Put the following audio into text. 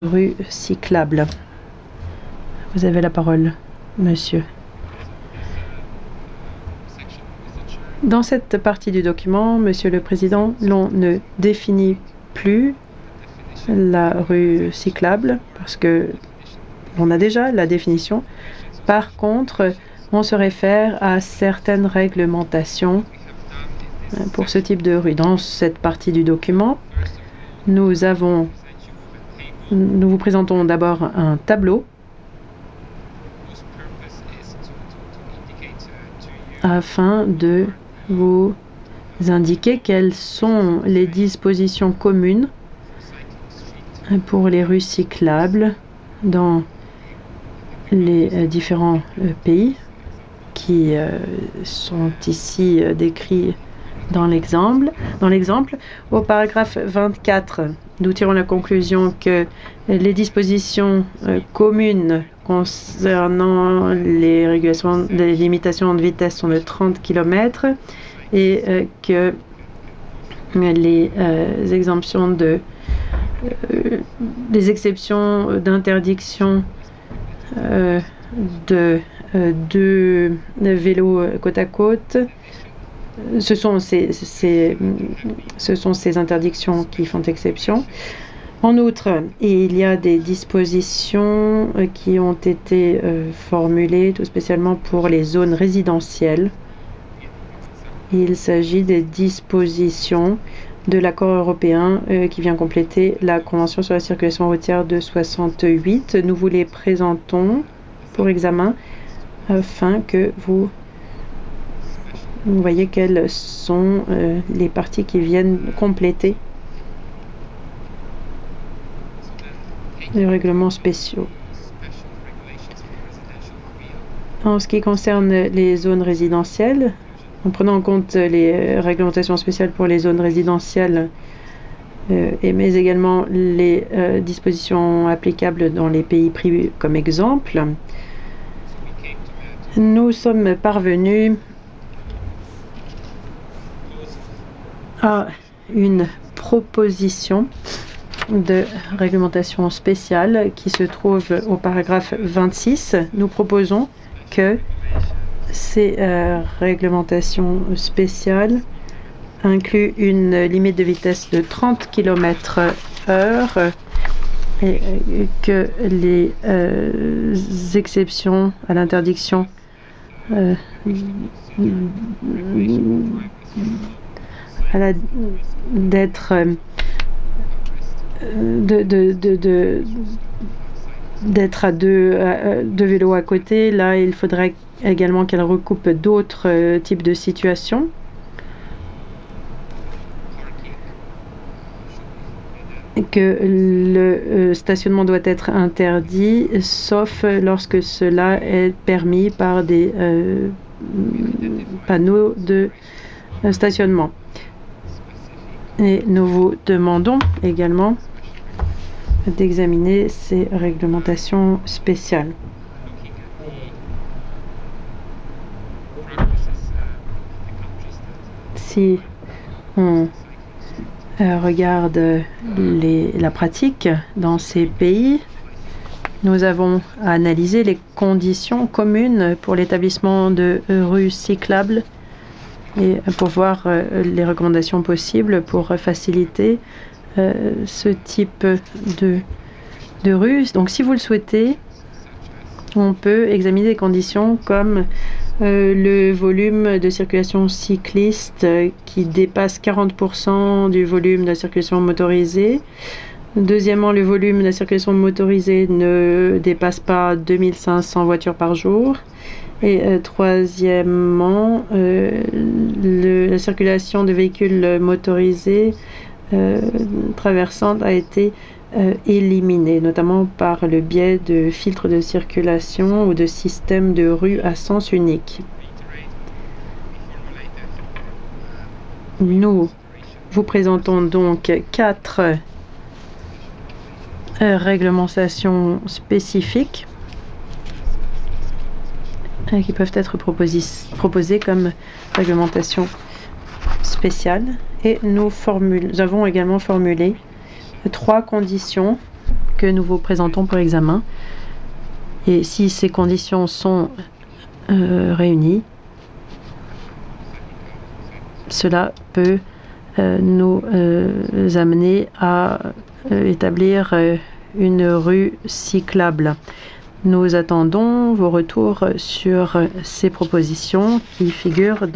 Rue cyclable. Vous avez la parole, monsieur. Dans cette partie du document, Monsieur le Président, l'on ne définit plus la rue cyclable parce que l'on a déjà la définition. Par contre, on se réfère à certaines réglementations pour ce type de rue. Dans cette partie du document, nous vous présentons d'abord un tableau afin de vous indiquer quelles sont les dispositions communes pour les rues cyclables dans les différents pays qui sont ici décrits dans l'exemple. Au paragraphe 24, nous tirons la conclusion que les dispositions communes concernant les limitations de vitesse sont de 30 km et que les exceptions d'interdiction de vélos côte à côte, ce sont ces interdictions qui font exception. En outre, il y a des dispositions qui ont été formulées tout spécialement pour les zones résidentielles. Il s'agit des dispositions de l'accord européen qui vient compléter la Convention sur la circulation routière de 68. Nous vous les présentons pour examen afin que vous voyez quelles sont les parties qui viennent compléter les règlements spéciaux. En ce qui concerne les zones résidentielles, en prenant en compte les réglementations spéciales pour les zones résidentielles, mais également les dispositions applicables dans les pays privés comme exemple, nous sommes parvenus à une proposition de réglementation spéciale qui se trouve au paragraphe 26. Nous proposons que ces réglementations spéciales incluent une limite de vitesse de 30 km/h et que les exceptions à l'interdiction d'être à deux vélos à côté. Là, il faudrait également qu'elle recoupe d'autres types de situations. Et que le stationnement doit être interdit, sauf lorsque cela est permis par des panneaux de stationnement. Et nous vous demandons également d'examiner ces réglementations spéciales. Si on regarde la pratique dans ces pays, nous avons analysé les conditions communes pour l'établissement de rues cyclables et pour voir les recommandations possibles pour faciliter ce type de rue. Donc si vous le souhaitez, on peut examiner des conditions comme le volume de circulation cycliste qui dépasse 40% du volume de la circulation motorisée. Deuxièmement, le volume de la circulation motorisée ne dépasse pas 2500 voitures par jour. Et troisièmement, la circulation de véhicules motorisés traversants a été éliminée, notamment par le biais de filtres de circulation ou de systèmes de rue à sens unique. Nous vous présentons donc 4 réglementations spécifiques qui peuvent être proposées comme réglementation spéciale. Et nous avons également formulé 3 conditions que nous vous présentons pour examen. Et si ces conditions sont réunies, cela peut nous amener à établir une rue cyclable. Nous attendons vos retours sur ces propositions qui figurent